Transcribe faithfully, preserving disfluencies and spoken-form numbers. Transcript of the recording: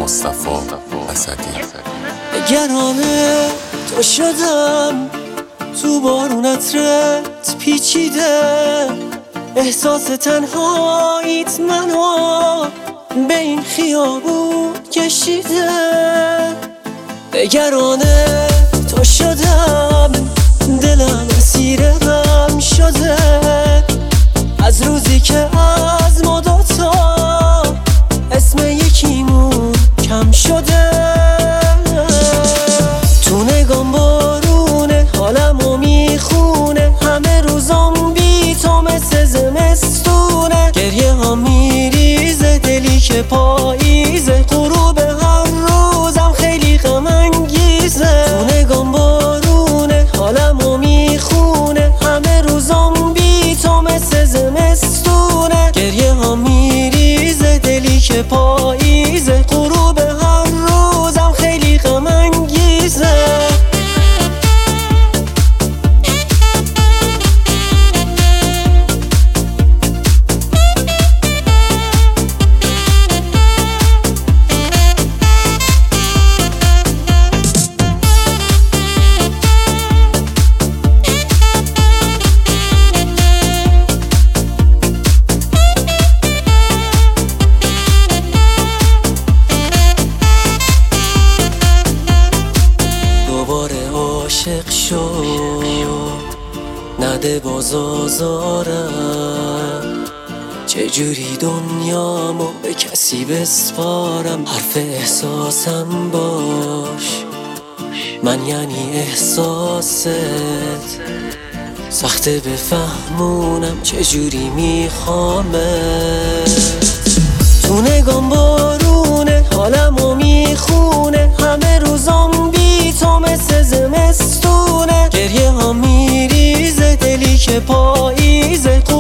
مصطفی اسدی. نگرانه تو شدم، تو بارون عطرت پیچیده، احساس تنهاییت منو به این خیابون کشیده. نگرانه تو شدم، دلم اسیر غم شده، از روزی که از ما دوتا اسم یکیمون کم شده. تو نگام بارونه، حالمو میخونه، همه روزام بی تو مثل زمستونه. گریه ها میریزه، دلی که پاییزه، غروب هر روزم خیلی غم انگیزه. تو نگام بارونه، حالمو میخونه، همه روزام بی تو مثل زمستونه. گریه ها میریزه، دلی که پاییزه، غروب هر روزم خیلی غم انگیزه. عاشق شو، نده باز آزارم، چجوری دنیامو به کسی بسپارم. حرف احساسم باش، من یعنی احساست، سخته بفهمونم چجوری میخوامت. تو نگام بارونه، حالمو میخونه، همه روزام بی تو مثل زمستونه. گریه ها میریزه، دلی که پاییزه،